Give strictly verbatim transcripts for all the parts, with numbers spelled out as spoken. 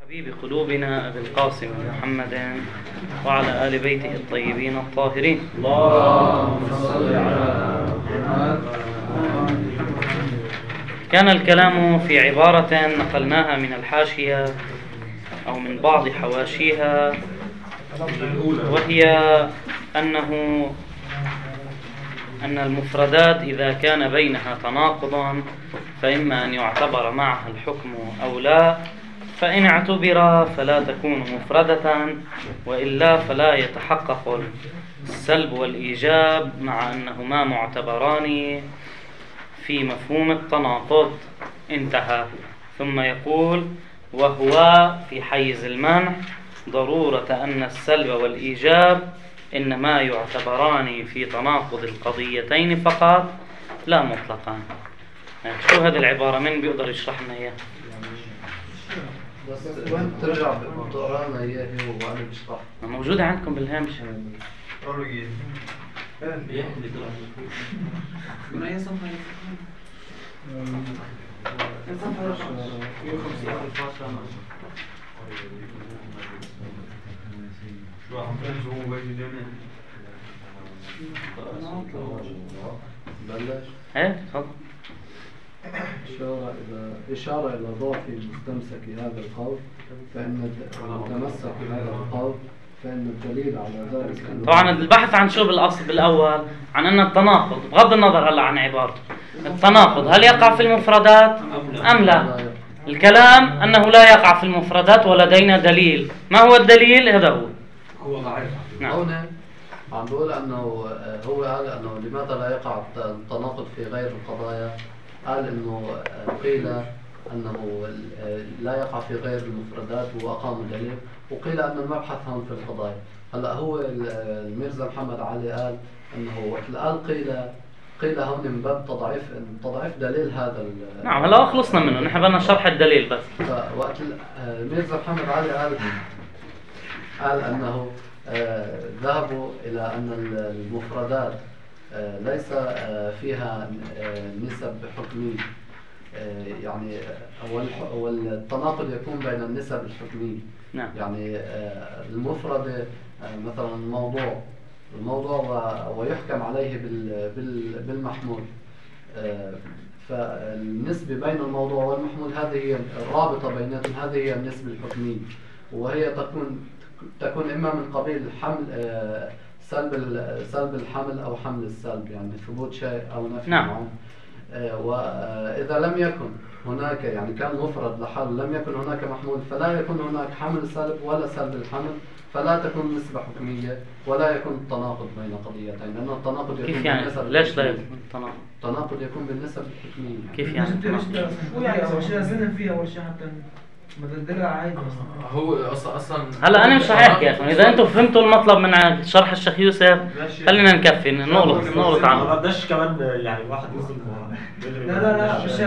حبيب قلوبنا أبي القاسم محمد وعلى آل بيته الطيبين الطاهرين. اللهم صل على محمد. كان الكلام في عبارة نقلناها من الحاشية أو من بعض حواشيها، وهي أنه أن المفردات إذا كان بينها تناقض فإما أن يعتبر معها الحكم أو لا، فإن اعتبر فلا تكون مفردة، وإلا فلا يتحقق السلب والإيجاب مع أنهما معتبران في مفهوم التناقض. انتهى. ثم يقول: وهو في حيز المنع ضرورة أن السلب والإيجاب إنما يعتبران في تناقض القضيتين فقط لا مطلقا. يعني شو هذه العبارة؟ من بيقدر يشرح لنا إياها؟ بس وين بترجع بتقرا لنا اياه هو وانا بشرح؟ موجودة عندكم بالهامش. من أي صفحة؟ بلش. ايه تفضل. إشارة إلى إشارة إلى ضعف المستمسك هذا القول، فإن المتمسك بهذا القول فإن الدليل على ذلك أنه طبعا البحث عن شو بالأصل بالأول؟ عن أن التناقض بغض النظر هلا عن عبارته، التناقض هل يقع في المفردات أم لا؟ الكلام أنه لا يقع في المفردات ولدينا دليل. ما هو الدليل؟ هذا هو هو ضعيف. نعم. هنا عم بقول أنه هو قال أنه لماذا لا يقع التناقض في غير القضايا؟ قال أنه قيل أنه لا يقع في غير المفردات وأقاموا دليل، وقيل أن المبحث هون في القضايا. هلا هو الميرزا محمد علي قال أنه وقت قال قيل قيل هون من باب تضعيف تضعيف دليل هذا. نعم هلا خلصنا منه، نحن بدنا شرح الدليل بس. فوقت الميرزا محمد علي قال قال أنه ذهبوا إلى أن المفردات ليس فيها نسب حكمية، يعني والتناقض يكون بين النسب الحكمية. نعم. يعني المفردة مثلا الموضوع الموضوع ويحكم عليه بالمحمول، فالنسبة بين الموضوع والمحمول هذه هي الرابطة بيناتهم، هذه هي النسبة الحكمية، وهي تكون تكون إما من قبيل حمل سلب سلب الحمل أو حمل السلب، يعني ثبوت شيء أو نفي. نعم. وإذا لم يكن هناك يعني كان مفرد لحال لم يكن هناك محمول فلا يكون هناك حمل سلب ولا سلب الحمل، فلا تكون نسبة حكمية ولا يكون التناقض بين قضيتين، لأن التناقض يكون كيف يعني؟ ليش لا يكون التناقض؟ التناقض يكون بالنسب الحكمية. كيف يعني؟ هو يعني أول شيء لازم فيها أول شيء حتى مدلدلها عادي. هو اصلا اصلا هلا انا مش رح احكي يا اخوان، اذا انتم فهمتوا المطلب من شرح الشيخ يوسف خلينا نكفي نغلط نغلط عنه. ما بدناش كمان يعني واحد يوصل. لا لا لا مش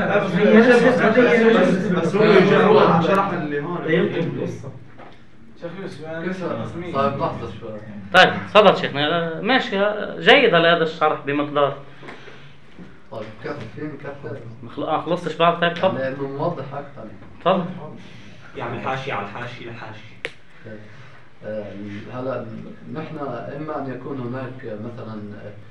بس هو شرح اللي هون يمكن القصه. شيخ يوسف طيب لحظة شوي. طيب تفضل شيخنا. ماشي جيد هذا الشرح بمقدار. طيب كفي فين كفي؟ ما خلصتش بعد؟ طيب تفضل. لأنه موضح أكثر. تفضل. يعني حاشي على الحاشي لحاشي. هلا نحن إما أن يكون هناك مثلا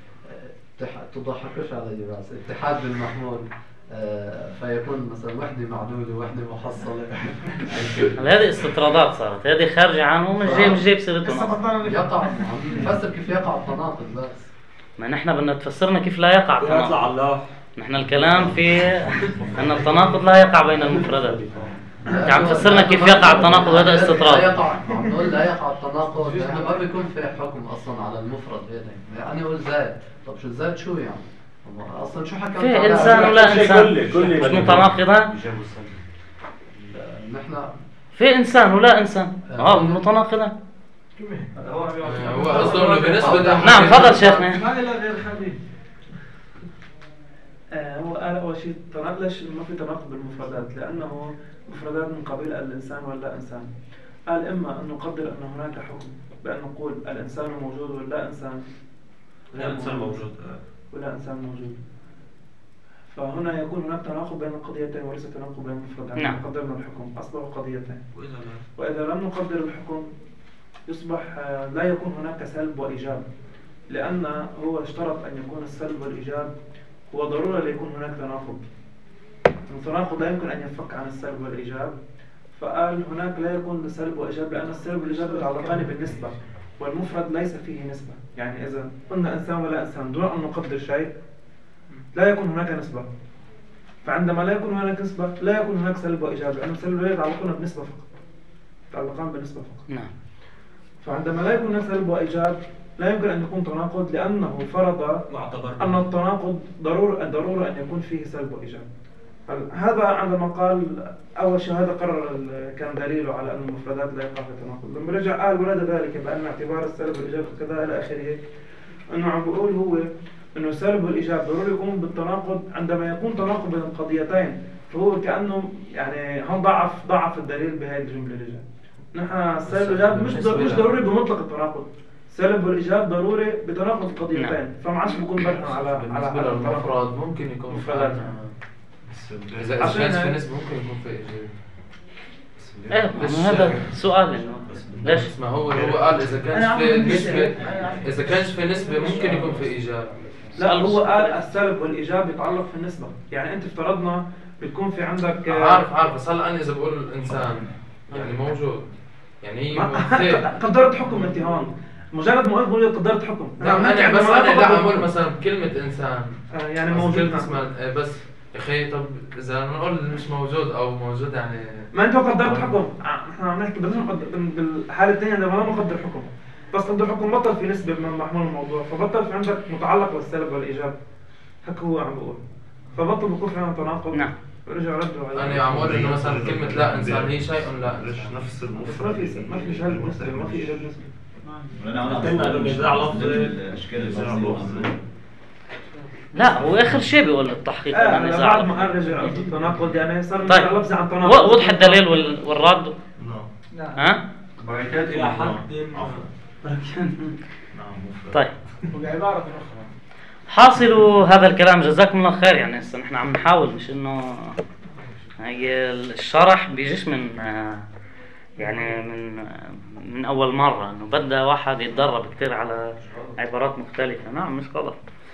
تضحكش علي راس اتحاد بالمحمول، فيكون مثلا وحدة معدودة وحدة محصلة. هذه استطرادات صارت، هذه خارجة عنه ومش جاي مش جايب سيرتهم. يقع عم نفسر كيف يقع التناقض بس. ما نحن بدنا تفسرنا كيف لا يقع التناقض. يطلع الله. نحن الكلام في أن التناقض لا يقع بين المفردات. انت عم تفسرنا كيف يقع التناقض، هذا استطراد. لا يقع، عم نقول لا يقع التناقض لأنه ما بيكون في حكم أصلا على المفرد هذا. يعني أنا أقول زائد، طب شو زائد شو يعني؟ أصلا شو حكمت في على إنسان ولا إنسان مش متناقضا؟ نحن في إنسان ولا إنسان اه متناقضا. هو اصلا بالنسبه نعم تفضل شيخنا. ما له غير خليل. هو قال أول شيء تناقض، ليش ما في تناقض بالمفردات؟ لأنه مفردات من قبيل الإنسان ولا إنسان. قال إما أن نقدر أن هناك حكم بأن نقول الإنسان موجود ولا إنسان لا إنسان موجود ولا إنسان موجود، فهنا يكون هناك تناقض بين القضيتين وليس تناقض بين المفردين. نعم. قدرنا الحكم أصبحوا قضيتين، وإذا لا وإذا لم نقدر الحكم يصبح آه، لا يكون هناك سلب وإيجاب، لأن هو اشترط أن يكون السلب والإيجاب هو ضرورة ليكون هناك تناقض. التناقض لا يمكن أن ينفك عن السلب والإيجاب، فقال هناك لا يكون سلب وإيجاب لأن السلب والإيجاب يتعلقان بالنسبة، والمفرد ليس فيه نسبة. يعني إذا قلنا إنسان ولا إنسان دون أن نقدر شيء لا يكون هناك نسبة، فعندما لا يكون هناك نسبة لا يكون هناك سلب وإيجاب، لأن السلب والإيجاب يتعلقون بنسبة فقط، يتعلقان بالنسبة فقط. نعم. فعندما لا يكون هناك سلب وإيجاب لا يمكن أن يكون تناقض، لأنه فرض معتبر أن التناقض ضرورة ضرورة أن يكون فيه سلب وإيجاب. هذا عندما قال أول شيء هذا قرر ال- كان دليله على أن المفردات لا يقع في تناقض. لما رجع قال ولد ذلك بأن اعتبار السلب والإيجاب كذا إلى آخره، أنه عم بيقول هو أنه السلب والإيجاب ضروري يكون بالتناقض عندما يكون تناقض بين القضيتين، فهو كأنه يعني هون ضعف ضعف الدليل بهذه الجملة اللي جاء. نحن السلب والإيجاب مش ضر- مش ضروري بمطلق التناقض، السلب والإيجاب ضروري بتناقض القضيتين، نعم. فما عادش بيكون برهن على على بالنسبة على التناقض. للمفرد ممكن يكون مفردات. إذا إذا عشان كانت في هيك- نسبة ممكن يكون في إيجاب. ايه ما هذا سؤال انه ليش؟ بس ما هو هو قال إذا أنا عم كانت في بقول نسبة لك. إذا كانت في نسبة ممكن يكون في إيجاب. لا هو قال السلب والإيجاب يتعلق في النسبة، يعني أنت افترضنا بتكون في عندك عارف عارف بس هلا أنا إذا بقول الإنسان يعني موجود يعني هي ما- قدرت حكم أنت هون، مجرد ما أقول قدرت حكم. لا أنا بس أنا لا أقول مثلا كلمة إنسان آه، يعني بس موجود. كلمة نعم. اسمها إيه بس يا أخي طب إذا نقول مش موجود أو موجود يعني ما أنت قدرت حكم، نحن عم نحكي بس نقد- بال- بالحالة الثانية عندما لا نقدر حكم، بس قدر حكم بطل في نسبة من محمول الموضوع، فبطل في عندك متعلق بالسلب والإيجاب، هيك هو عم بقول، فبطل بكون في عندنا تناقض. نعم. ورجع ردوا عليه. أنا عم أقول إنه مثلا كلمة لا إنسان هي شيء لا إنسان. نفس بس ما المفرد في ما في سلب نسبة، ما في إيجاب نسبة. قلنا انه نزاع لفظي الاشكال اللفظي. لا واخر شيء بيقول التحقيق آه انه بعد نزاع ما قال رجع التناقض يعني صار طيب نزاع لفظي عن و- تناقض. وضح الدليل وال- والرد. ها؟ بركات إلى حد نعم مفرد. طيب وبعبارة أخرى حاصل هذا الكلام جزاكم الله خير، يعني هسه نحن عم نحاول مش انه هي الشرح بيجيش من آه، يعني من آه، من اول مره، انه بدأ واحد يتدرب كثير على عبارات مختلفه. نعم مش غلط.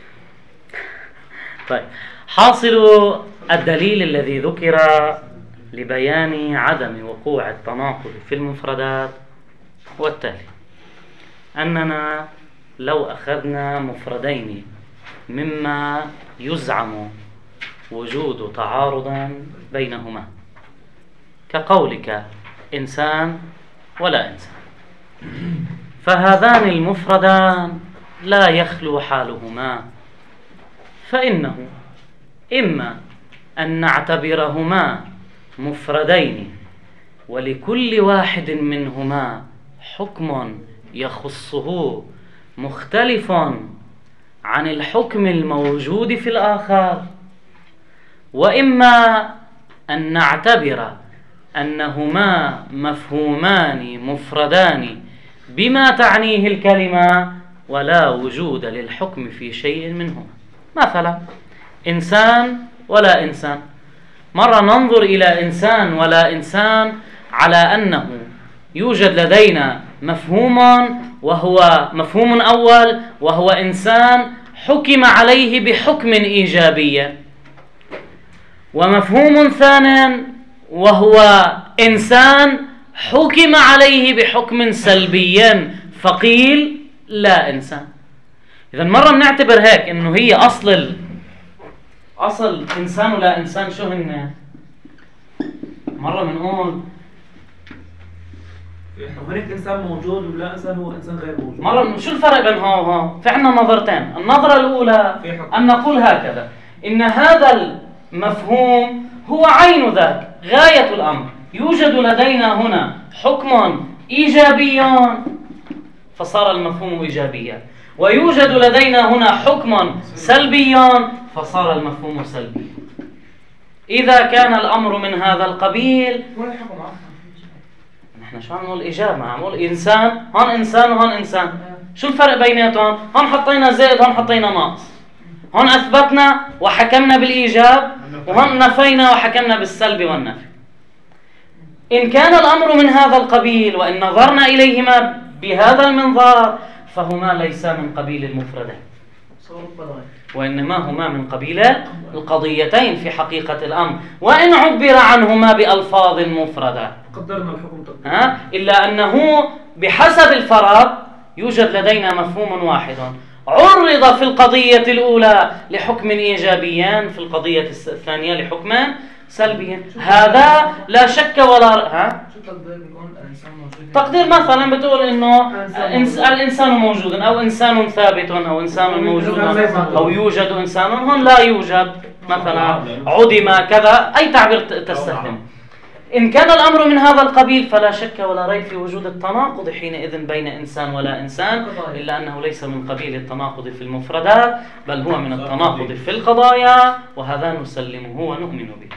طيب حاصل الدليل الذي ذكر لبيان عدم وقوع التناقض في المفردات هو التالي: أننا لو أخذنا مفردين مما يزعم وجود تعارض بينهما كقولك إنسان ولا إنسان، فهذان المفردان لا يخلو حالهما، فإنه إما أن نعتبرهما مفردين ولكل واحد منهما حكم يخصه مختلف عن الحكم الموجود في الآخر، وإما أن نعتبر أنهما مفهومان مفردان بما تعنيه الكلمة ولا وجود للحكم في شيء منهما. مثلا إنسان ولا إنسان، مرة ننظر إلى إنسان ولا إنسان على أنه يوجد لدينا مفهوم وهو مفهوم أول وهو إنسان حكم عليه بحكم إيجابي، ومفهوم ثاني وهو إنسان حكم عليه بحكم سلبي فقيل لا إنسان. إذا مرة بنعتبر هيك إنه هي أصل ال... أصل إنسان ولا إنسان شو هن؟ مرة بنقول هناك إنسان موجود ولا إنسان هو إنسان غير موجود. مرة شو الفرق بين هون وهون؟ في عندنا نظرتين، النظرة الأولى أن نقول هكذا: إن هذا المفهوم هو عين ذاك، غاية الأمر، يوجد لدينا هنا حكم إيجابي فصار المفهوم إيجابيا، ويوجد لدينا هنا حكم سلبي فصار المفهوم سلبي. إذا كان الأمر من هذا القبيل ولا حكم عام. نحن شو عم نقول إيجاب؟ عم نقول إنسان، هون إنسان وهون إنسان، شو الفرق بيناتهم؟ هون حطينا زائد هون حطينا ناقص، هون أثبتنا وحكمنا بالإيجاب، وهون نفينا وحكمنا بالسلب والنفي. إن كان الأمر من هذا القبيل وإن نظرنا إليهما بهذا المنظار فهما ليسا من قبيل المفردين، وإنما هما من قبيل القضيتين في حقيقة الأمر، وإن عبر عنهما بألفاظ مفردة قدرنا الحكم تقدير. ها؟ إلا أنه بحسب الفرض يوجد لدينا مفهوم واحد عرض في القضية الأولى لحكم إيجابيان، في القضية الثانية لحكم سلبيا. هذا لا شك ولا ر... ها؟ تقدير مثلا بتقول إنه الإنسان موجود أو إنسان ثابت أو إنسان موجود أو يوجد إنسان، هون لا يوجد مثلا، عدم كذا، أي تعبير تستخدم. إن كان الأمر من هذا القبيل فلا شك ولا ريب في وجود التناقض حينئذ بين إنسان ولا إنسان، إلا أنه ليس من قبيل التناقض في المفردات، بل هو من التناقض في القضايا، وهذا نسلمه ونؤمن به.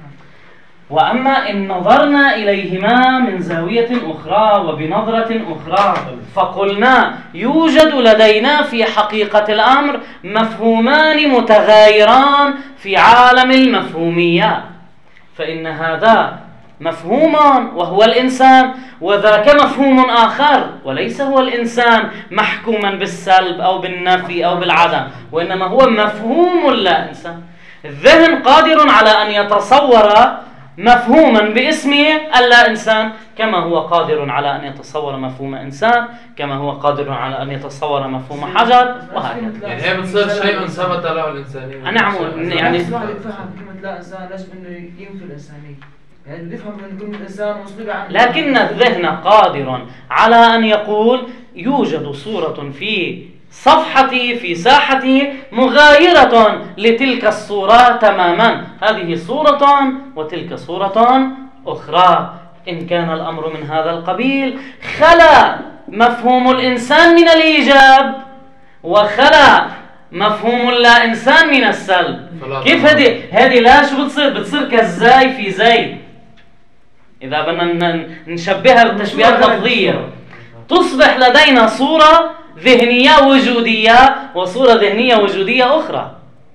وأما إن نظرنا إليهما من زاوية أخرى وبنظرة أخرى فقلنا يوجد لدينا في حقيقة الأمر مفهومان متغايران في عالم المفهوميات، فإن هذا مفهوم وهو الإنسان، وذاك مفهوم آخر وليس هو الإنسان محكوما بالسلب أو بالنفي أو بالعدم، وإنما هو مفهوم لا إنسان. الذهن قادر على أن يتصور مفهوما باسمه اللا إنسان، كما هو قادر على أن يتصور مفهوم إنسان، كما هو قادر على أن يتصور مفهوم حجر، وهكذا. يعني هي بتصير شيء ثبت له الإنسانية. نعم، يعني الواحد يفهم كلمة لا إنسان لازم إنه ينفي الإنسانية، يعني يفهم من كلمة إنسان مسبقة عن. لكن الذهن قادر على أن يقول يوجد صورة في صفحتي في ساحتي مغايرة لتلك الصورة تماما، هذه صورة وتلك صورة أخرى. إن كان الأمر من هذا القبيل خلا مفهوم الإنسان من الإيجاب وخلا مفهوم اللا إنسان من السلب. كيف هذه هذه لا شو بتصير؟ بتصير كالزاي في زيد. إذا بدنا نشبهها بالتشبيهات اللفظية تصبح لدينا صورة ذهنية وجودية وصورة ذهنية وجودية أخرى.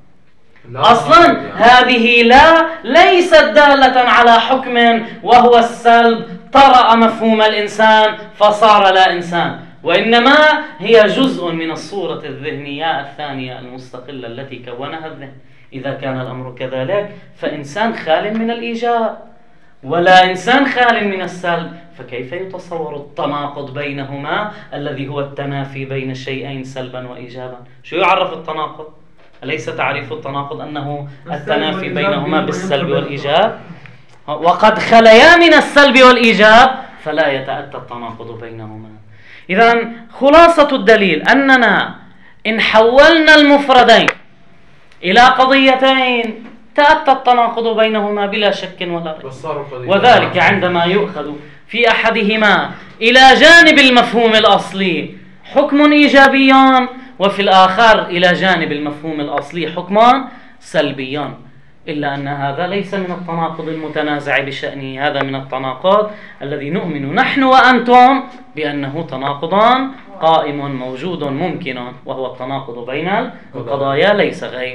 أصلا هذه لا ليست دالة على حكم وهو السلب طرأ مفهوم الإنسان فصار لا إنسان، وإنما هي جزء من الصورة الذهنية الثانية المستقلة التي كونها الذهن. إذا كان الأمر كذلك فإنسان خال من الإيجاب ولا إنسان خال من السلب، فكيف يتصور التناقض بينهما الذي هو التنافي بين الشيئين سلبا وإيجابا؟ شو يعرف التناقض؟ أليس تعريف التناقض أنه التنافي بينهما بالسلب والإيجاب؟ وقد خليا من السلب والإيجاب فلا يتأتى التناقض بينهما. إذن خلاصة الدليل أننا إن حولنا المفردين إلى قضيتين تأتى التناقض بينهما بلا شك ولا ريب، وذلك عندما يؤخذ في أحدهما إلى جانب المفهوم الأصلي حكم إيجابيان، وفي الآخر إلى جانب المفهوم الأصلي حكمان سلبيان. إلا أن هذا ليس من التناقض المتنازع بشأنه، هذا من التناقض الذي نؤمن نحن وأنتم بأنه تناقض قائم موجود ممكن، وهو التناقض بين القضايا ليس غير.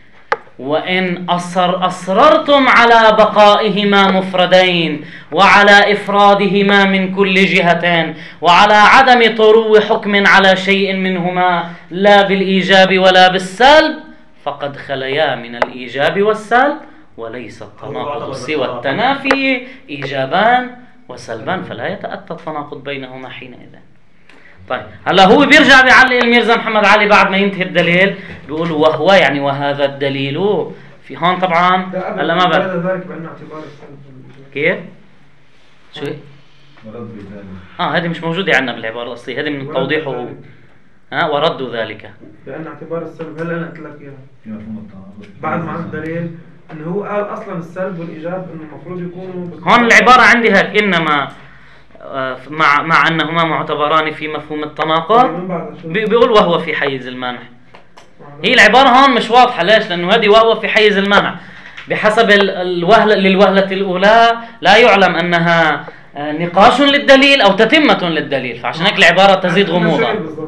وإن أصر أصررتم على بقائهما مفردين وعلى إفرادهما من كل جهة وعلى عدم طرو حكم على شيء منهما لا بالإيجاب ولا بالسلب فقد خليا من الإيجاب والسلب، وليس التناقض سوى التنافي إيجابان وسلبان، فلا يتأتى التناقض بينهما حينئذ. طيب هلا هو بيرجع بيعلق الميرزا محمد علي بعد ما ينتهي الدليل بيقول وهو يعني وهذا الدليل في هون طبعا هلا ما بعرف كيف شو اه هذه مش موجوده عندنا بالعباره الاصليه، هذه من توضيحه ها ورد ذلك بأن اعتبار السلب. هلا انا قلت لك اياها بعد ما عند الدليل انه هو قال اصلا السلب والايجاب انه المفروض يكونوا هون العباره عندي هيك انما مع مع انهما معتبران في مفهوم التناقض بيقول وهو في حيز المانع. هي العباره هون مش واضحه، ليش؟ لانه هذه وهو في حيز المانع بحسب الوهله للوهله الاولى لا يعلم انها نقاش للدليل او تتمه للدليل، فعشان هيك العباره تزيد غموضا.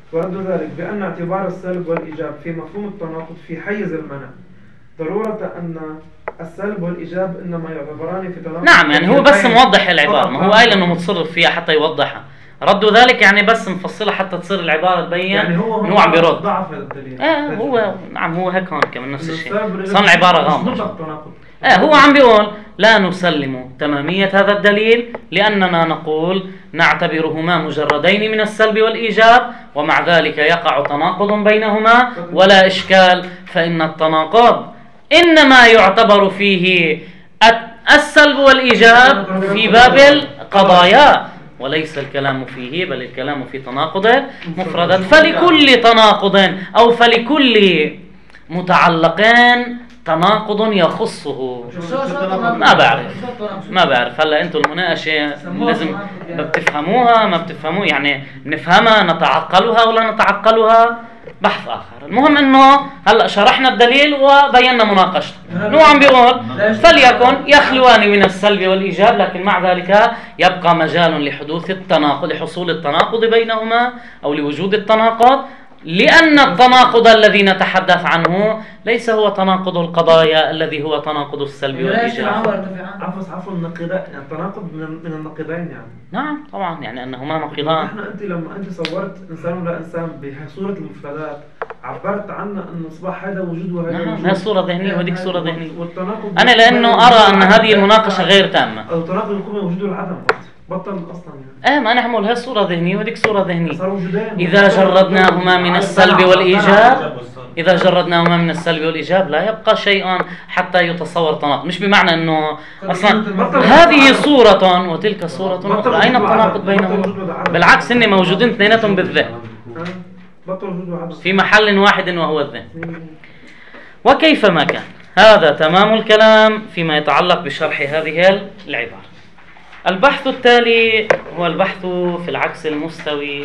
ورد ذلك بأن اعتبار السلب والإيجاب في مفهوم التناقض في حيز المنع ضرورة أن السلب والإيجاب إنما يعتبران في تناقض. نعم، يعني هو بس موضح العبارة، ما هو قايل إنه متصرف فيها حتى يوضحها. ردوا ذلك يعني بس مفصلة حتى تصير العبارة تبين يعني هو إنه عم بيرد. ضعف الدليل. آه هو نعم هو هيك هون كمان نفس الشيء، صار العبارة غامضة. آه هو عم بيقول لا نسلم تمامية هذا الدليل لأننا نقول نعتبرهما مجردين من السلب والإيجاب، ومع ذلك يقع تناقض بينهما ولا إشكال، فإن التناقض إنما يعتبر فيه السلب والإيجاب في باب القضايا وليس الكلام فيه، بل الكلام في تناقض مفردات. فلكل تناقض أو فلكل متعلقين تناقض يخصه. ما بعرف ما بعرف هلا انتم المناقشه لازم بتفهموها ما بتفهموها، يعني نفهمها نتعقلها ولا نتعقلها بحث اخر. المهم انه هلا شرحنا الدليل وبينا مناقشته. نو عم بيقول فليكن يخلوان من السلب والايجاب، لكن مع ذلك يبقى مجال لحدوث التناقض، لحصول التناقض بينهما او لوجود التناقض، لأن التناقض الذي نتحدث عنه ليس هو تناقض القضايا الذي هو تناقض السلب والإيجاب. عفوا عفوا النقيضين، يعني التناقض من النقيضين يعني. نعم طبعا، يعني أنهما نقيضان. نحن أنت لما أنت صورت إنسان ولا إنسان بصورة المفردات عبرت عنه أن إصبح هذا وجود وهذا نعم وجود. هي صورة ذهنية وهذيك صورة ذهنية. والتناقض أنا لأنه أرى أن هذه المناقشة غير تامة. التناقض يكون وجود العدم بطل أصلا يعني. إيه ما نحمل هي صورة ذهنية وهذيك صورة ذهنية. صار وجودين. إذا جردناهما من السلب والإيجاب إذا جردناهما من السلب والإيجاب لا يبقى شيء حتى يتصور تناقض، مش بمعنى أنه أصلا هذه صورة وتلك صورة أخرى، أين التناقض بينهم؟ بالعكس إن موجودين اثنيناتهم بالذهن في محل واحد وهو الذهن. وكيفما كان هذا تمام الكلام فيما يتعلق بشرح هذه العبارة. البحث التالي هو البحث في العكس المستوي.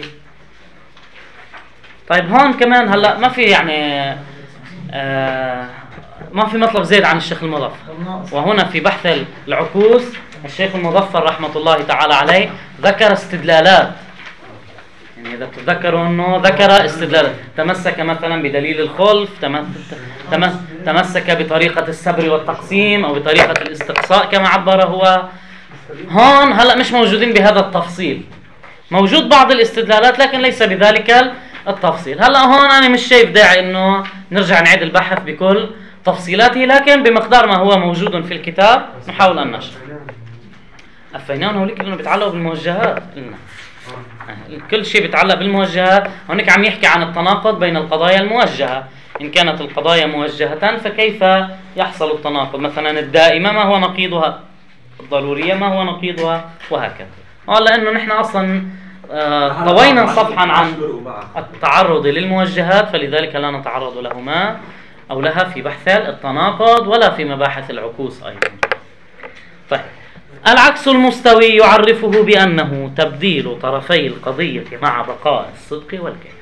طيب هون كمان هلا ما في يعني آه ما في مطلب زيد عن الشيخ المظفر، وهنا في بحث العكوس الشيخ المظفر رحمة الله تعالى عليه ذكر استدلالات، يعني إذا تتذكروا أنه ذكر استدلالات، تمسك مثلا بدليل الخلف، تمسك بطريقة السبر والتقسيم أو بطريقة الاستقصاء كما عبر هو. هون هلا مش موجودين بهذا التفصيل، موجود بعض الاستدلالات لكن ليس بذلك التفصيل. هلا هون انا مش شايف داعي انه نرجع نعيد البحث بكل تفصيلاته، لكن بمقدار ما هو موجود في الكتاب نحاول ان نشرح. افيناهم هوليك انه بيتعلقوا بالموجهات، قلنا كل شيء بيتعلق بالموجهات. هونيك عم يحكي عن التناقض بين القضايا الموجهه، ان كانت القضايا موجهه فكيف يحصل التناقض، مثلا الدائمه ما هو نقيضها، الضرورية ما هو نقيضها، وهكذا. لأنه نحن أصلا آه طوينا صفحا عن التعرض للموجهات، فلذلك لا نتعرض لهما أو لها في بحث التناقض ولا في مباحث العكوس أيضا. طيب العكس المستوي يعرفه بأنه تبديل طرفي القضية مع بقاء الصدق والكذب.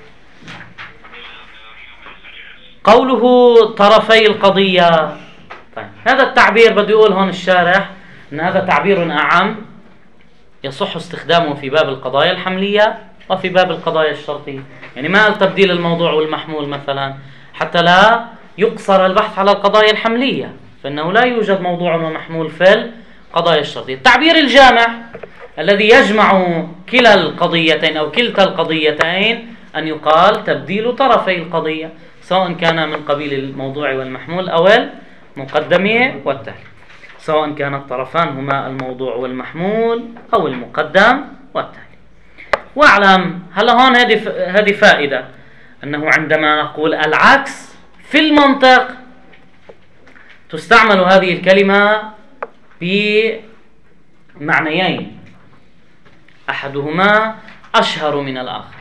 قوله طرفي القضية، طيب هذا التعبير بده يقول هون الشارح أن هذا تعبير أعم يصح استخدامه في باب القضايا الحملية وفي باب القضايا الشرطية. يعني ما قال تبديل الموضوع والمحمول مثلا، حتى لا يقصر البحث على القضايا الحملية، فإنه لا يوجد موضوع ومحمول في القضايا الشرطية. التعبير الجامع الذي يجمع كلا القضيتين أو كلتا القضيتين أن يقال تبديل طرفي القضية، سواء كان من قبيل الموضوع والمحمول أو المقدم والتالي، سواء كان الطرفان هما الموضوع والمحمول أو المقدم والتالي. واعلم هلا هون هذه هذه فائدة، أنه عندما نقول العكس في المنطق تستعمل هذه الكلمة بمعنيين أحدهما أشهر من الآخر.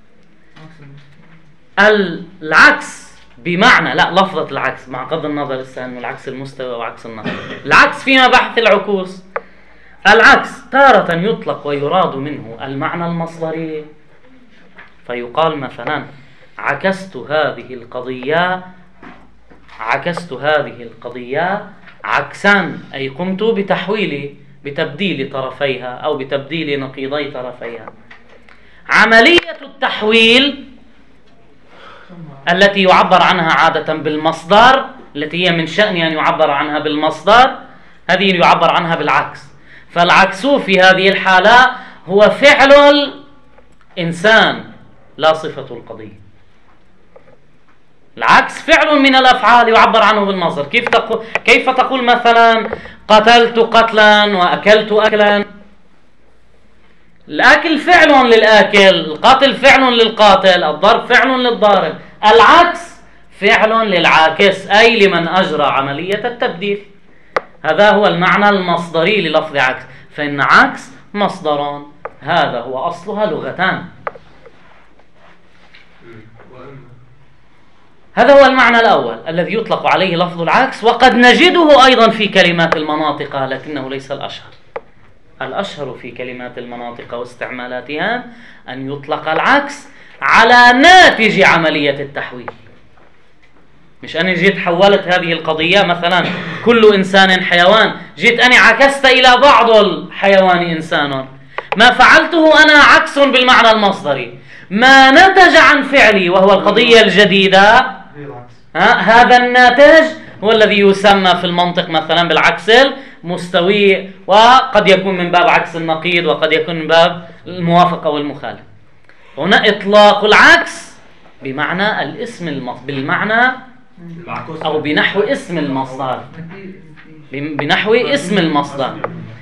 العكس بمعنى لا لفظة العكس مع قض النظر لسه انه العكس المستوى وعكس النظر، العكس فيما بحث العكوس العكس تارة يطلق ويراد منه المعنى المصدري، فيقال مثلا عكست هذه القضية عكست هذه القضية عكسا، أي قمت بتحويل بتبديل طرفيها أو بتبديل نقيضي طرفيها. عملية التحويل التي يعبر عنها عادة بالمصدر، التي هي من شأن أن يعبر عنها بالمصدر، هذه يعبر عنها بالعكس. فالعكس في هذه الحالة هو فعل الإنسان لا صفة القضية. العكس فعل من الأفعال يعبر عنه بالمصدر. كيف تقول كيف تقول مثلا قتلت قتلا وأكلت أكلا؟ الأكل فعل للآكل، القتل فعل للقاتل، الضرب فعل للضارب. العكس فعل للعاكس، أي لمن أجرى عملية التبديل. هذا هو المعنى المصدري للفظ عكس. فإن عكس مصدران، هذا هو أصلها لغتان. هذا هو المعنى الأول الذي يطلق عليه لفظ العكس، وقد نجده أيضا في كلمات المناطق، لكنه ليس الأشهر. الأشهر في كلمات المناطق واستعمالاتها أن يطلق العكس على ناتج عملية التحويل. مش أنا جيت حولت هذه القضية، مثلا كل إنسان حيوان، جيت أنا عكست إلى بعض الحيوان إنسان. ما فعلته أنا عكس بالمعنى المصدري، ما نتج عن فعلي وهو القضية الجديدة، هذا الناتج هو الذي يسمى في المنطق مثلا بالعكس المستوي، وقد يكون من باب عكس النقيض، وقد يكون من باب الموافقة والمخالف. هنا إطلاق العكس بمعنى الاسم المصدر، بالمعنى أو بنحو اسم المصدر، بنحو اسم المصدر.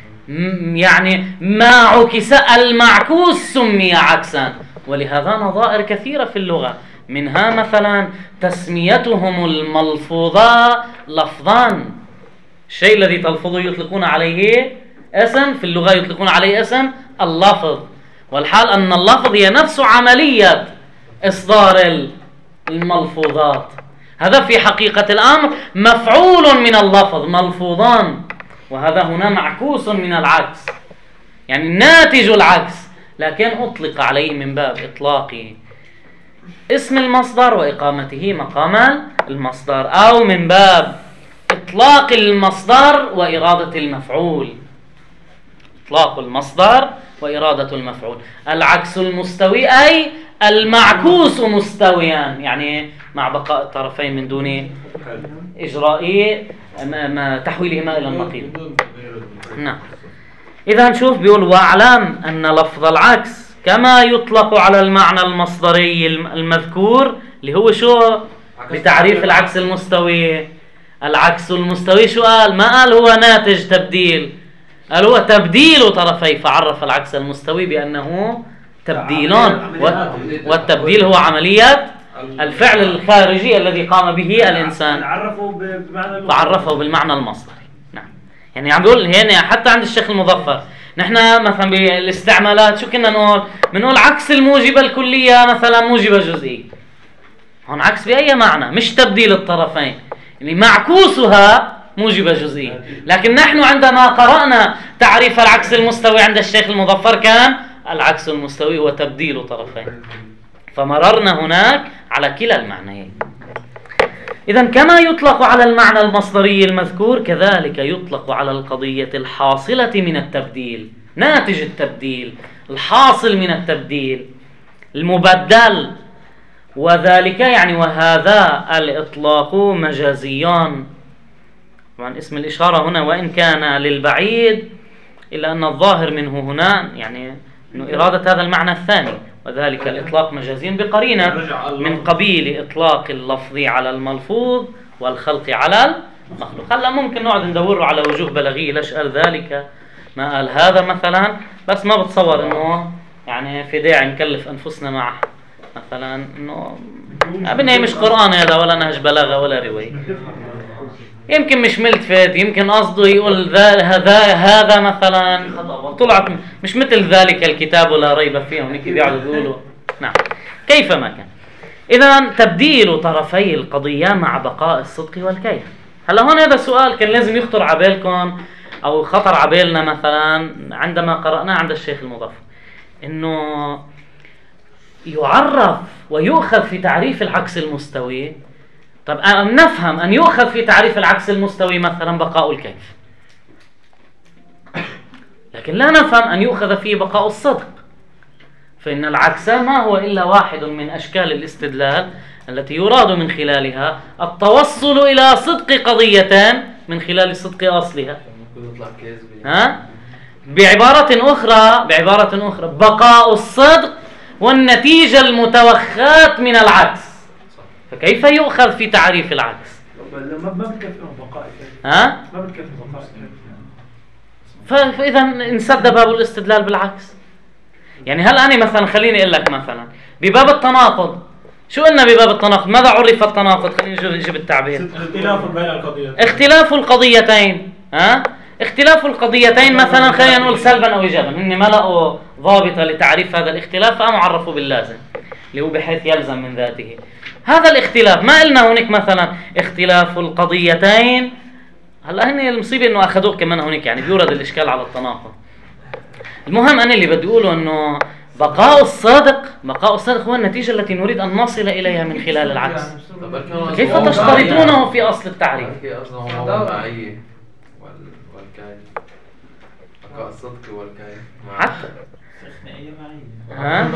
يعني ما عكس المعكوس سمي عكسا، ولهذا نظائر كثيرة في اللغة، منها مثلا تسميتهم الملفوظة لفظان. الشيء الذي تلفظه يطلقون عليه اسم، في اللغة يطلقون عليه اسم اللفظ، والحال أن اللفظ هي نفس عملية إصدار الملفوظات. هذا في حقيقة الأمر مفعول من اللفظ، ملفوظان، وهذا هنا معكوس من العكس، يعني ناتج العكس، لكن أطلق عليه من باب إطلاق اسم المصدر وإقامته مقام المصدر، أو من باب إطلاق المصدر وإرادة المفعول. إطلاق المصدر وإرادة المفعول. العكس المستوي أي المعكوس مستويا، يعني مع بقاء الطرفين من دون إجراء ما تحويلهما إلى النقيض. نعم. إذا نشوف بيقول واعلم أن لفظ العكس كما يطلق على المعنى المصدري المذكور، اللي هو شو بتعريف العكس المستوي. العكس المستوي شو قال؟ ما قال هو ناتج تبديل، قال هو تبديل طرفي، فعرف العكس المستوي بأنه تبديل، والتبديل هو عملية الفعل الخارجي الذي قام به الإنسان، فعرفه بالمعنى المصدري. نعم. يعني عم بيقول هنا حتى عند الشيخ المظفر، نحن مثلا بالاستعمالات شو كنا نقول؟ بنقول عكس الموجبة الكلية مثلا موجبة جزئية. هون عكس بأي معنى؟ مش تبديل الطرفين، اللي معكوسها موجبة جزئية. لكن نحن عندما قرأنا تعريف العكس المستوي عند الشيخ المظفر كان العكس المستوي هو تبديل طرفين، فمررنا هناك على كلا المعنيين. إذن كما يطلق على المعنى المصدري المذكور، كذلك يطلق على القضية الحاصلة من التبديل، ناتج التبديل، الحاصل من التبديل، المبدل. وذلك يعني وهذا الإطلاق مجازيان. طبعا اسم الإشارة هنا وإن كان للبعيد، إلا أن الظاهر منه هنا يعني أنه إرادة هذا المعنى الثاني، وذلك الإطلاق مجازي بقرينة من قبيل إطلاق اللفظ على الملفوظ والخلق على المخلوق. هلا ممكن نقعد ندور على وجوه بلاغية ليش قال ذلك، ما قال هذا مثلا، بس ما بتصور أنه يعني في داعي نكلف أنفسنا مع مثلا أنه أبني مش قرآن هذا ولا نهج بلاغة ولا رواية. يمكن مش ملتفت، يمكن قصده يقول هذا هذا مثلا طلعت مش مثل ذلك الكتاب ولا ريب فيه، هناك بيقعدوا يقولوا. نعم. كيفما كان، إذا تبديل طرفي القضية مع بقاء الصدق والكيف. هلا هون هذا سؤال كان لازم يخطر عبالكم أو خطر عبالنا مثلا عندما قرأناه عند الشيخ المظفر، إنه يعرف ويؤخذ في تعريف العكس المستوي. طب نفهم أن يؤخذ في تعريف العكس المستوي مثلا بقاء الكيف، لكن لا نفهم أن يؤخذ فيه بقاء الصدق. فإن العكس ما هو إلا واحد من أشكال الاستدلال التي يراد من خلالها التوصل إلى صدق قضيتين من خلال صدق أصلها. ها؟ بعبارة أخرى بعبارة أخرى بقاء الصدق والنتيجة المتوخاة من العكس. فكيف يؤخذ في تعريف العكس؟ ما ما بتكفي بقاء. ها؟ ما بتكفي بقاء. فإذا انسد باب الاستدلال بالعكس. يعني هل أنا مثلا خليني أقول لك مثلا بباب التناقض، شو قلنا بباب التناقض؟ ماذا عرف التناقض؟ خليني نجيب التعبير. اختلاف بين القضيتين. اختلاف القضيتين. ها؟ اختلاف القضيتين مثلا خلينا نقول سلبا أو إيجابا، هن ما لقوا ضابطة لتعريف هذا الاختلاف فقاموا عرفوا باللازم اللي هو بحيث يلزم من ذاته. هذا الاختلاف ما قلنا هناك مثلا اختلاف القضيتين. هلا هن المصيبة انه اخذوه كمان هناك، يعني بيورد الاشكال على التناقض. المهم انا اللي بدي اقوله انه بقاء الصادق بقاء الصادق هو النتيجة التي نريد ان نصل اليها من خلال العكس. كيف تشترطونه في اصل التعريف؟ بقاء الصدق والكاين حتى ها؟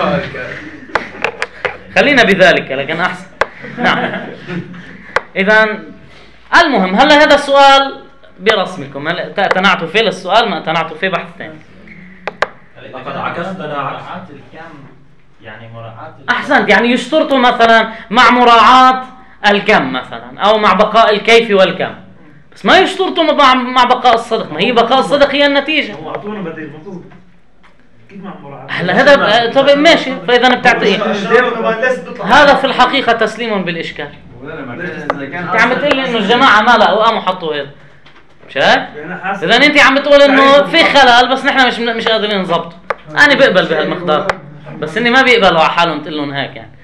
خلينا بذلك لكن احسن. نعم. اذا المهم هلا هذا السؤال برسمكم، هل اعتنعتوا فيه للسؤال ما اعتنعتوا فيه بحث ثاني؟ لقد عكستنا مراعاة الكم، يعني مراعاة احسنت، يعني يشترطوا مثلا مع مراعاة الكم مثلا او مع بقاء الكيف والكم، بس ما يشترطوا مع مع بقاء الصدق. ما هي بقاء الصدق هي النتيجة. هو اعطونا بديل مفروض كيف مع مراعاة. هلا هذا طب ماشي، فاذا بتعطي هذا في الحقيقة تسليم بالاشكال. انت عم تقول لي انه الجماعة ما لقوا قاموا حطوا هيك، مش هيك؟ اذا انت عم بتقول انه في خلل بس نحن مش مش قادرين نظبطه. انا بقبل بهالمقدار، بس اني ما بيقبلوا على حالهم تقول لهم هيك يعني.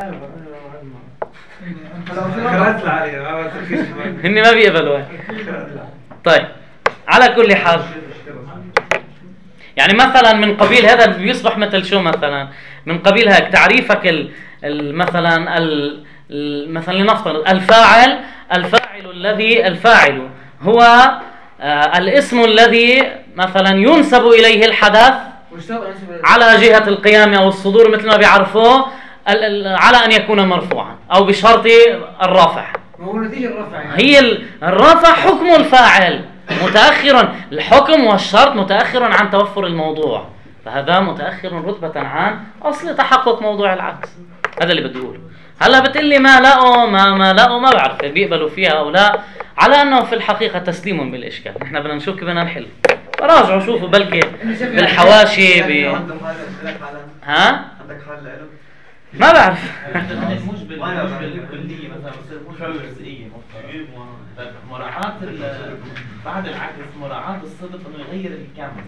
هني ما بيقبلوا هيك. طيب على كل حال يعني مثلا من قبيل هذا بيصبح مثل شو مثلا من قبيل هيك تعريفك ال ال مثلا ال مثلا لنفترض الفاعل الفاعل الذي الفاعل هو آه الاسم الذي مثلا ينسب إليه الحدث على جهة القيام أو الصدور مثل ما بيعرفوه على أن يكون مرفوعا أو بشرط الرفع. هو نتيجة الرفع يعني. هي الرفع حكم الفاعل متأخر، الحكم والشرط متأخر عن توفر الموضوع، فهذا متأخر رتبة عن أصل تحقق موضوع العكس. هذا اللي بدي أقوله. هلا بتقلي ما لقوا ما ما لقوا ما بعرف بيقبلوا فيها أو لا، على أنه في الحقيقة تسليم بالإشكال. نحن بدنا نشوف كيف بدنا نحل. راجعوا شوفوا بلكي بالحواشي ب... ها؟ ما بعرف. مش بالكلية مثلا بصير مش بالجزئية. مراعاة بعد العكس مراعاة الصدق انه يغير الكامل.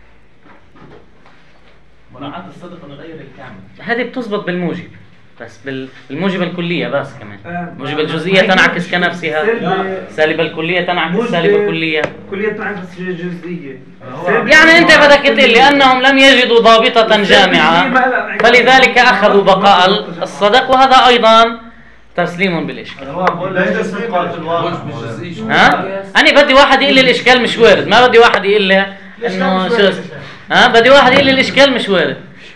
مراعاة الصدق انه يغير الكامل. هذه بتزبط بالموجب، بس بالموجب الكلية بس كمان. موجب الجزئية تنعكس كنفسها، سالب الكلية تنعكس سالب الكلية. كلية تنعكس جزئية. يعني أنت بدك تقول لي أنهم لم يجدوا ضابطة جامعة فلذلك أخذوا بقاء الصدق، وهذا أيضا تسليم بالإشكال. ها؟ أنا بدي واحد يقول لي الإشكال مش وارد، ما بدي واحد يقول لي إنه شو ها؟ بدي واحد يقول لي الإشكال مش وارد.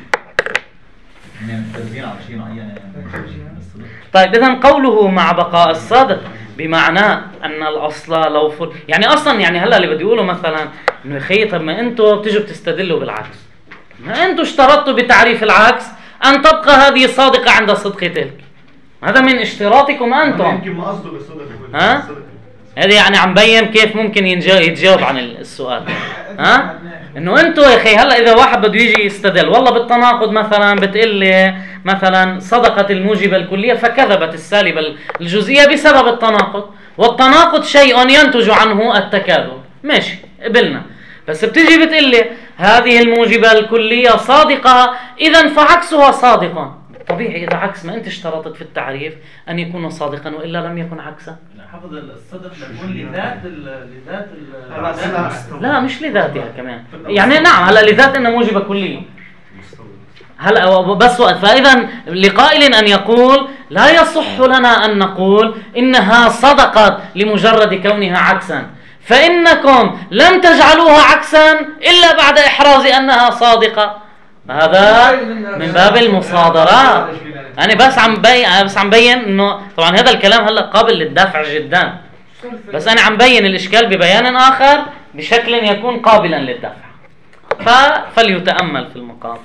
طيب إذن قوله مع بقاء الصدق بمعنى أن الأصل لو فر... يعني أصلا يعني هلا اللي بدي أقوله مثلا إنه يخي طب ما أنتوا بتجوا بتستدلوا بالعكس، ما أنتوا اشترطتوا بتعريف العكس أن تبقى هذه صادقة عند صدق تلك، هذا من اشتراطكم أنتم. يمكن ما قصده بالصدق. ها؟ هذا يعني عم بين كيف ممكن يتجاوب عن السؤال. ها؟ انه انتوا يا اخي هلا اذا واحد بده يجي يستدل والله بالتناقض مثلا بتقول لي مثلا صدقت الموجبه الكليه فكذبت السالبه الجزئيه بسبب التناقض، والتناقض شيء ينتج عنه التكاذب، ماشي قبلنا، بس بتجي بتقول لي هذه الموجبه الكليه صادقه اذا فعكسها صادقا. طبيعي اذا عكس ما انت اشترطت في التعريف ان يكون صادقا والا لم يكن عكسا. حفظ الصدق ليكون لذات ال لذات ال لا مش لذاتها كمان، يعني نعم هلا لذات انها موجبه كليه هلا بس وقت. فاذا لقائل ان يقول لا يصح لنا ان نقول انها صدقت لمجرد كونها عكسا، فانكم لم تجعلوها عكسا الا بعد احراز انها صادقه، هذا من باب المصادرات. أنا بس عم بين أنا بس عم بين إنه طبعا هذا الكلام هلا قابل للدفع جدا، بس أنا عم بين الإشكال ببيان آخر بشكل يكون قابلا للدفع، فليتأمل في المقام.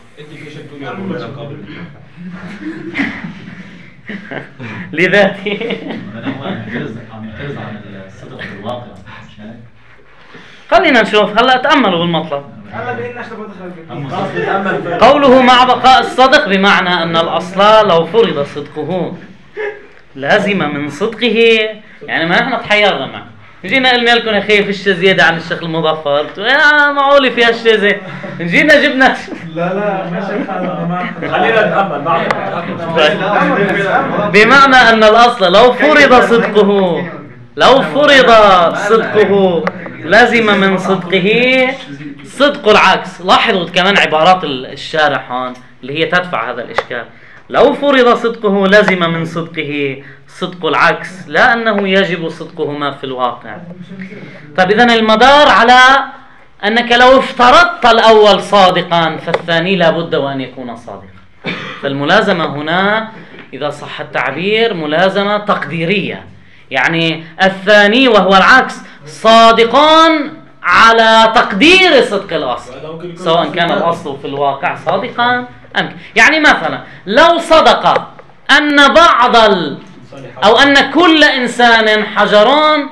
لذاتي خلينا نشوف هلا تأملوا بالمطلب. قوله مع بقاء الصدق بمعنى أن الأصل لو فرض صدقه لازم من صدقه، يعني ما نحن تحيرنا معه، جينا قلنا لكم يا خي فيش زيادة عن الشيخ المظفر، يا معقولة فيها الشيء، جينا جبنا لا لا ما شيخ خلينا نتأمل معنا. بمعنى أن الأصل لو فرض صدقه لو فرض صدقه لازم من صدقه صدق العكس. لاحظوا كمان عبارات الشارح هون اللي هي تدفع هذا الإشكال. لو فرض صدقه لازم من صدقه صدق العكس، لا أنه يجب صدقهما في الواقع. طيب إذن المدار على أنك لو افترضت الأول صادقا فالثاني لابد وأن يكون صادقا. فالملازمة هنا إذا صح التعبير ملازمة تقديرية، يعني الثاني وهو العكس صادقان على تقدير صدق الأصل، سواء كان الأصل في الواقع صادقا أم. يعني مثلا لو صدق أن بعض ال أو أن كل إنسان حجران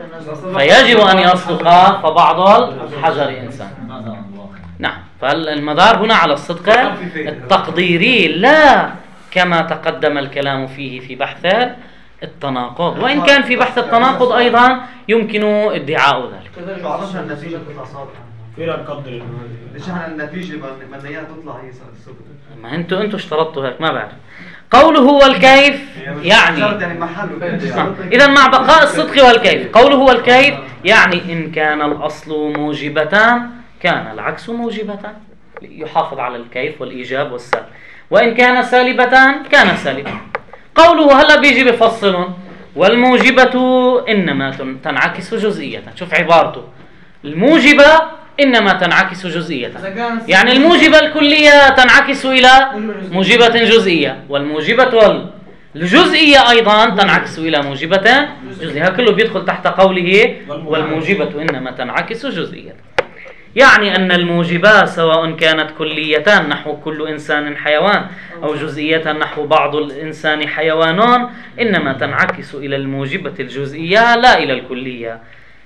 فيجب أن يصدق فبعض الحجر إنسان. نعم، فالمدار هنا على الصدق التقديري لا كما تقدم الكلام فيه في بحث التناقض، وإن كان في بحث التناقض أيضا يمكن ادعاء ذلك. شو عرفنا النتيجة تطلع صادقة؟ فينا نقدر ليش احنا النتيجة بدنا اياها تطلع هي صدق؟ ما انتوا انتوا اشترطوا هيك، ما بعرف. قوله والكيف يعني يعني محله. إذا مع بقاء الصدق والكيف، قوله والكيف يعني إن كان الأصل موجبتان كان العكس موجبتان، يحافظ على الكيف والإيجاب والسلب، وإن كان سالبتان كان سالبا. قوله هلا بيجي بفصل والموجبة إنما تنعكس جزئية. شوف عبارته، الموجبة إنما تنعكس جزئية، يعني الموجبة الكلية تنعكس إلى موجبة جزئية، والموجبة الجزئية أيضا تنعكس إلى موجبة جزئية. كله بيدخل تحت قوله والموجبة إنما تنعكس جزئية. يعني أن الموجبات سواء كانت كليتان نحو كل إنسان حيوان أو جزئية نحو بعض الإنسان حيوانان إنما تنعكس إلى الموجبة الجزئية لا إلى الكلية.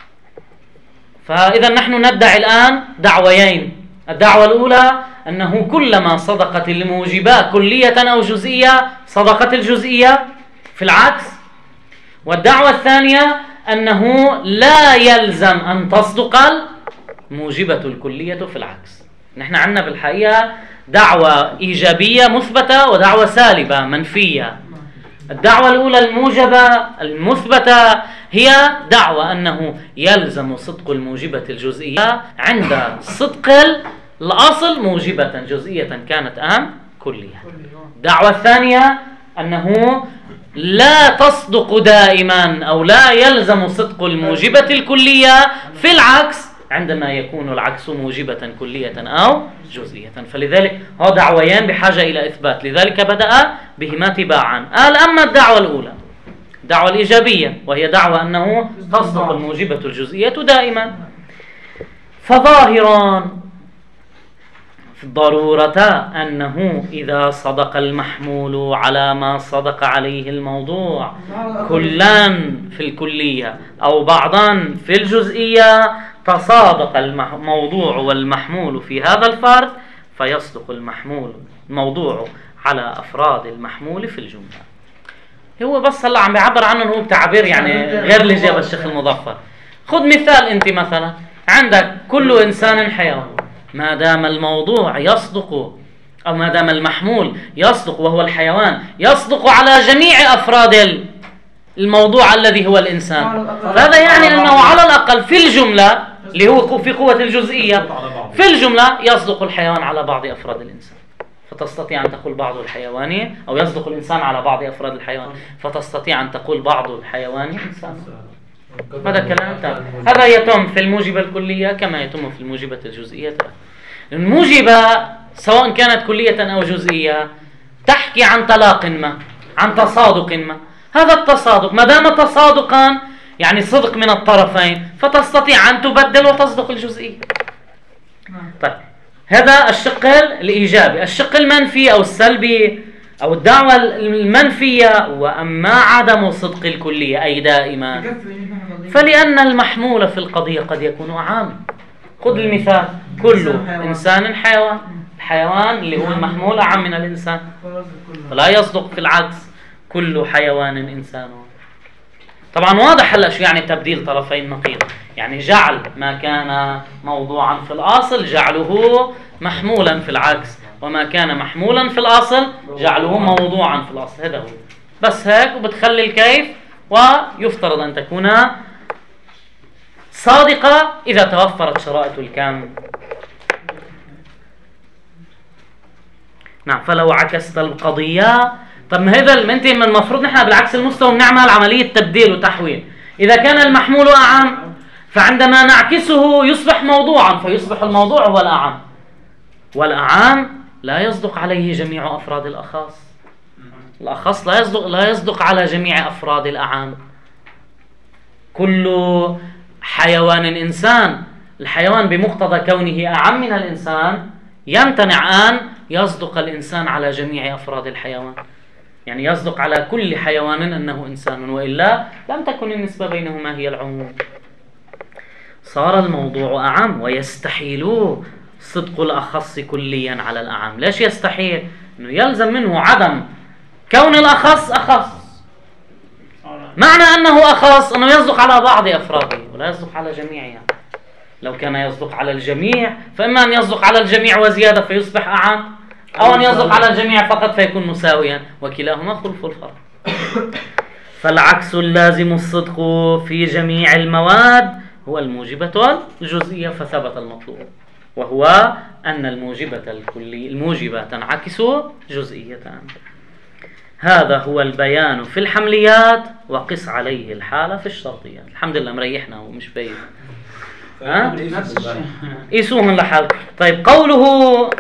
فإذا نحن ندعي الآن دعويين. الدعوة الأولى أنه كلما صدقت الموجبات كلية أو جزئية صدقت الجزئية في العكس. والدعوة الثانية أنه لا يلزم أن تصدق الموجبة الكلية في العكس. نحن عندنا بالحقيقة دعوة إيجابية مثبتة ودعوة سالبة منفية. الدعوة الأولى الموجبة المثبتة هي دعوة أنه يلزم صدق الموجبة الجزئية عند صدق الأصل موجبة جزئية كانت أم كلية. الدعوة الثانية أنه لا تصدق دائما أو لا يلزم صدق الموجبة الكلية في العكس عندما يكون العكس موجبة كلية أو جزئية. فلذلك هو دعويان بحاجة إلى إثبات، لذلك بدأ بهما تباعا. قال أما الدعوة الأولى الدعوة الإيجابية وهي دعوة أنه تصدق الموجبة الجزئية دائما، فظاهران ضرورة أنه إذا صدق المحمول على ما صدق عليه الموضوع كلا في الكلية أو بعضا في الجزئية تصادق الموضوع والمحمول في هذا الفرد فيصدق المحمول الموضوع على أفراد المحمول في الجملة. هو بس هلا عم بيعبر عنه هو بتعبير يعني غير اللي جاب الشيخ المظفر. خذ مثال، أنت مثلا عندك كل إنسان حيوان، ما دام الموضوع يصدق أو ما دام المحمول يصدق وهو الحيوان يصدق على جميع أفراد الموضوع الذي هو الإنسان، فهذا يعني أنه على الأقل في الجملة اللي هو في قوة الجزئية في الجملة يصدق الحيوان على بعض أفراد الإنسان، فتستطيع أن تقول بعض الحيوان أو يصدق الإنسان على بعض أفراد الحيوان فتستطيع أن تقول بعض الحيوان إنسان. هذا كلام تام. هذا يتم في الموجبة الكلية كما يتم في الموجبة الجزئية. الموجبة سواء كانت كلية أو جزئية تحكي عن تلاق ما، عن تصادق ما. هذا التصادق ما دام تصادقا يعني صدق من الطرفين، فتستطيع أن تبدل وتصدق الجزئية. طيب هذا الشق الإيجابي. الشق المنفي أو السلبي أو الدعوة المنفية، وأما عدم صدق الكلية أي دائما، فلأن المحمول في القضية قد يكون أعام. خذ المثال: كل إنسان حيوان. الحيوان اللي هو المحمول أعم من الإنسان، فلا يصدق في العكس كل حيوان إنسان. طبعا واضح هلا شو يعني تبديل طرفي النقيض، يعني جعل ما كان موضوعا في الأصل جعله محمولا في العكس، وما كان محمولا في الأصل جعله موضوعا في الأصل. هذا هو بس هيك، وبتخلي الكيف ويفترض أن تكون صادقة إذا توفرت شرائط الكم. نعم. فلو عكست القضية، طب ما هذا انت من المفروض نحن بالعكس المستوى بنعمل عملية تبديل وتحويل. إذا كان المحمول أعم فعندما نعكسه يصبح موضوعا، فيصبح الموضوع هو الأعم، والأعم لا يصدق عليه جميع أفراد الأخص. الأخص لا يصدق لا يصدق على جميع أفراد الأعم. كل حيوان إنسان، الحيوان بمقتضى كونه أعم من الإنسان يمتنع أن يصدق الإنسان على جميع أفراد الحيوان، يعني يصدق على كل حيوان أنه إنسان، وإلا لم تكن النسبة بينهما هي العموم. صار الموضوع أعم، ويستحيل صدق الأخص كليا على الأعم. ليش يستحيل؟ إنه يلزم منه عدم كون الأخص أخص. معنى أنه أخص أنه يصدق على بعض أفراده ولا يصدق على جميعها. لو كان يصدق على الجميع فإما أن يصدق على الجميع وزيادة فيصبح أعم، أو أن يصدق على الجميع فقط فيكون مساويا، وكلاهما خلف الفرق. فالعكس اللازم الصدق في جميع المواد هو الموجبة الجزئية، فثبت المطلوب، وهو أن الموجبة الكلية الموجبة تنعكس جزئية. هذا هو البيان في الحمليات، وقس عليه الحالة في الشرطيات. الحمد لله مريحنا ومش باين. ها؟ قيسوهم لحالكم. طيب قوله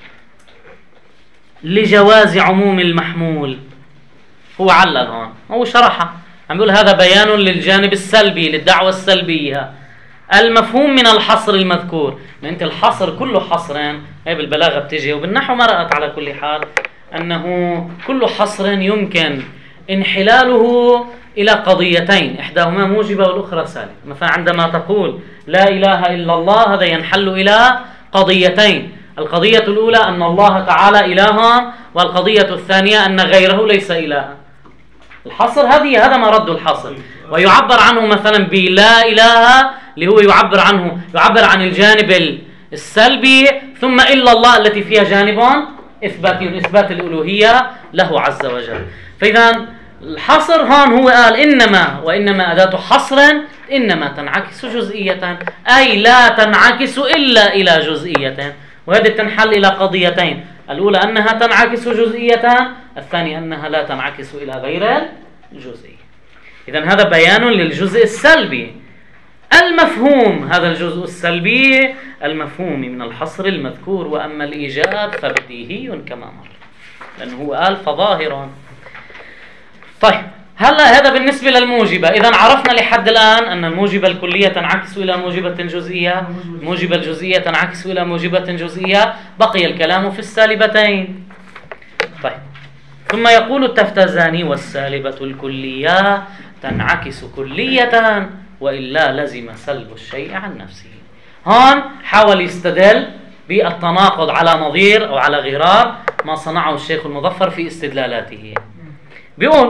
لجواز عموم المحمول، هو علل هون، هو شرحها، عم بيقول هذا بيان للجانب السلبي، للدعوة السلبية. المفهوم من الحصر المذكور، ما انت الحصر كله حصرين، هي بالبلاغة بتجي وبالنحو مرقت على كل حال أنه كل حصر يمكن انحلاله إلى قضيتين، إحداهما موجبة والأخرى سالبة. مثلا عندما تقول لا إله إلا الله، هذا ينحل إلى قضيتين: القضية الأولى أن الله تعالى إله، والقضية الثانية أن غيره ليس إله. الحصر هذه هذا مرد الحصر، ويعبر عنه مثلا بلا إله اللي هو يعبر عنه يعبر عن الجانب السلبي، ثم إلا الله التي فيها جانب إثباتي، إثبات الألوهية له عز وجل. فإذا الحصر هون هو قال إنما، وإنما أداة حصر إنما تنعكس جزئية، أي لا تنعكس إلا إلى جزئية، وهذه تنحل إلى قضيتين: الأولى أنها تنعكس جزئية، الثانية أنها لا تنعكس إلى غير الجزئية. إذن هذا بيان للجزء السلبي. المفهوم هذا الجزء السلبي المفهوم من الحصر المذكور، وأما الإيجاب فبديهي كما مر، لأنه هو قال فظاهر. طيب هلا هذا بالنسبة للموجبة. إذن عرفنا لحد الآن أن الموجبة الكلية تنعكس إلى موجبة جزئية، الموجبة الجزئية تنعكس إلى موجبة جزئية، بقي الكلام في السالبتين. طيب ثم يقول التفتزاني: والسالبة الكلية تنعكس كلية، وإلا لزم سلب الشيء عن نفسه. هون حاول يستدل بالتناقض على نظير أو على غرار ما صنعه الشيخ المظفر في استدلالاته. بيقول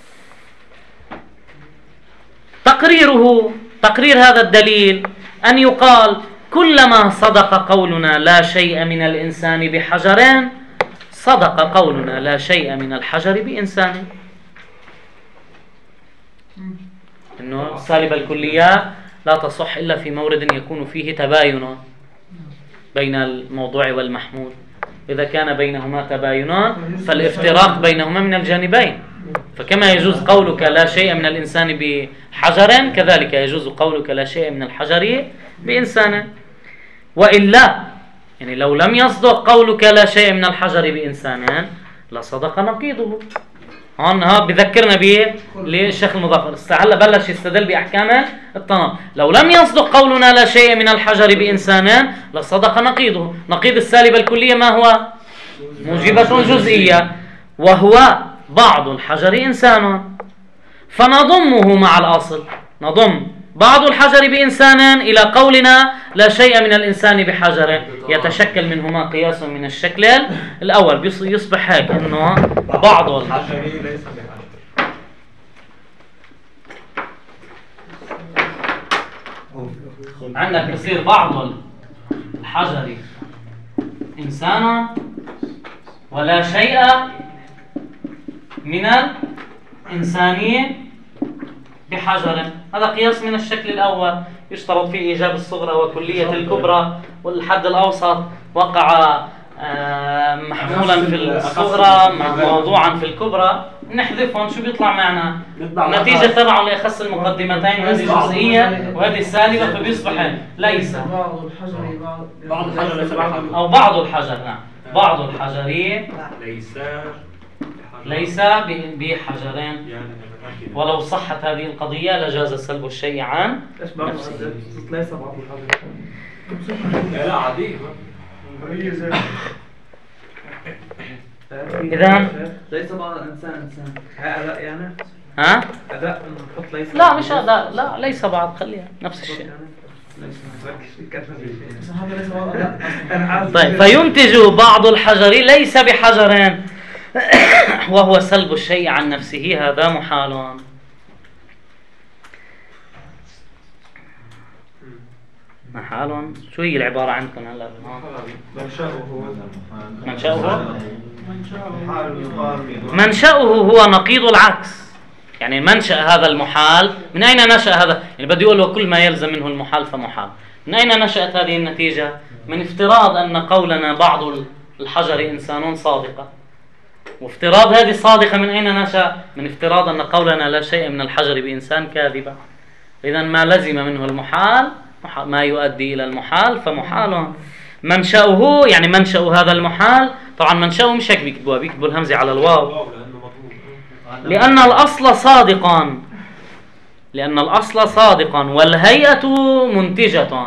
تقريره، تقرير هذا الدليل أن يقال: كلما صدق قولنا لا شيء من الإنسان بحجر، صدق قولنا لا شيء من الحجر بإنسان. إنه السالبة الكلية لا تصح إلا في مورد يكون فيه تباين بين الموضوع والمحمول. إذا كان بينهما تباين فالافتراق بينهما من الجانبين، فكما يجوز قولك لا شيء من الإنسان بحجر، كذلك يجوز قولك لا شيء من الحجر بإنسان. وإلا يعني لو لم يصدق قولك لا شيء من الحجر بإنسان لصدق نقيضه. هون ها بذكرنا به للشيخ المظفر، هلا بلش يستدل بأحكام الطلاق. لو لم يصدق قولنا لا شيء من الحجر بإنسان لصدق نقيضه. نقيض السالبة الكلية ما هو؟ موجبة جزئية، وهو بعض الحجر إنسان، فنضمه مع الأصل، نضم بعض الحجر بإنسان إلى قولنا لا شيء من الإنسان بحجر، يتشكل منهما قياس من الشكل الأول. يصبح هيك إنه بعض الحجر ليس بحجر. عندك يصير بعض الحجر إنسان ولا شيء من الإنسانية بحجر. هذا قياس من الشكل الأول، يشترط فيه إيجاب الصغرى وكلية الكبرى، والحد الأوسط وقع محمولا في الصغرى موضوعا في الكبرى. نحذفهم، شو بيطلع معنا؟ النتيجة تبعه لأخص المقدمتين، هذه جزئية وهذه سالبة، فبيصبح ليس بعض الحجر بعض الحجر ليس بحجر، أو بعض الحجر، نعم بعض الحجر ليس ليس بحجرين. ولو صحت هذه القضية لجاز سلب الشيء عن نفسه. ليس بعض الحجر لا عادي. إذا ليس بعض الإنسان إنسان. أداء يعني؟ ها؟ أداء نحط ليس. لا مش أداء، لا ليس بعض، خليها نفس الشيء. طيب، فينتج بعض الحجر ليس بحجر وهو سلب الشيء عن نفسه، هذا محال. محال. شو هي العبارة عندكم هلا؟ منشأه منشأه هو نقيض العكس. يعني منشأ هذا المحال، من أين نشأ هذا؟ يعني بدي أقول وكل ما يلزم منه المحال فمحال. من أين نشأت هذه النتيجة؟ من افتراض أن قولنا بعض الحجر إنسان صادقة. وافتراض هذه الصادقة من أين نشأ؟ من افتراض أن قولنا لا شيء من الحجر بإنسان كاذبة. إذن ما لزم منه المحال، ما يؤدي إلى المحال فمحال. منشأه يعني منشأ هذا المحال، طبعا منشأه مش هيك بيكتبوها، بيكتبوا الهمزة على الواو، لأن الأصل صادقا، لأن الأصل صادقا والهيئة منتجة،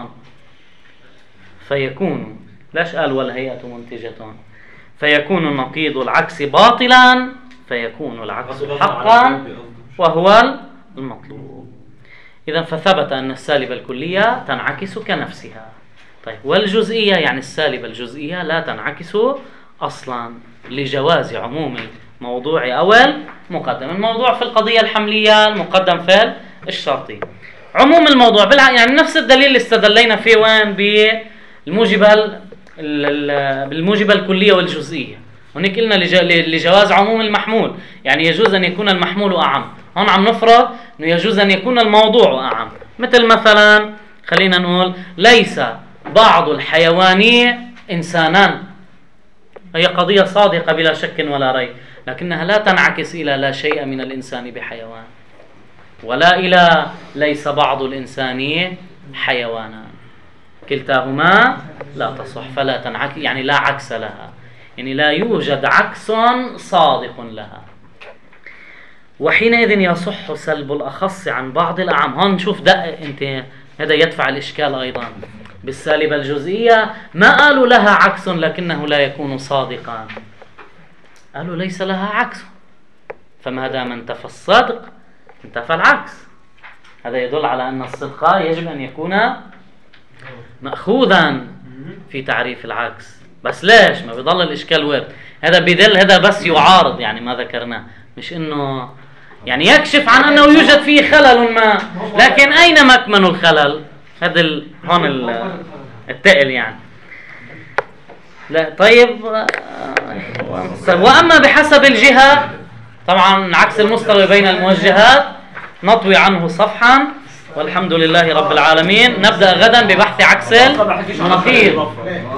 فيكون لاش قال والهيئة منتجة؟ فيكون النقيض العكس باطلا، فيكون العكس حقا وهو المطلوب. إذا فثبت أن السالبة الكلية تنعكس كنفسها. طيب، والجزئية يعني السالبة الجزئية لا تنعكس أصلا، لجواز عموم الموضوع أو المقدم. الموضوع في القضية الحملية، المقدم في الشرطي. عموم الموضوع بالع... يعني نفس الدليل اللي استدلينا فيه وين بالموجبة بالموجبة الكلية والجزئية. هناك قلنا لج... لجواز عموم المحمول، يعني يجوز أن يكون المحمول أعم. هون عم نفرض أنه يجوز أن يكون الموضوع أعم. مثل مثلا خلينا نقول ليس بعض الحيوان إنسانا، هي قضية صادقة بلا شك ولا ريب، لكنها لا تنعكس إلى لا شيء من الإنسان بحيوان، ولا إلى ليس بعض الإنسان حيوانا. كلتاهما لا تصح، فلا تنعكس، يعني لا عكس لها، يعني لا يوجد عكس صادق لها. وحينئذ يصح سلب الأخص عن بعض الأعم. هون نشوف دقق انت، هذا يدفع الإشكال أيضا. بالسالبة الجزئية ما قالوا لها عكس لكنه لا يكون صادقا، قالوا ليس لها عكس، فما دام انتفى الصدق انتفى العكس. هذا يدل على أن الصدق يجب أن يكون مأخوذا في تعريف العكس. بس ليش ما بيضل الإشكال وارد؟ هذا بدل، هذا بس يعارض يعني ما ذكرناه، مش إنه يعني يكشف عن أنه يوجد فيه خلل ما، لكن أين مكمن الخلل؟ هذا ال... هون ال... التقل يعني. لا طيب، وأما بحسب الجهة، طبعا عكس المستوى بين الموجهات نطوي عنه صفحا، والحمد لله رب العالمين. نبدأ غدا ببحث عكس النقيض.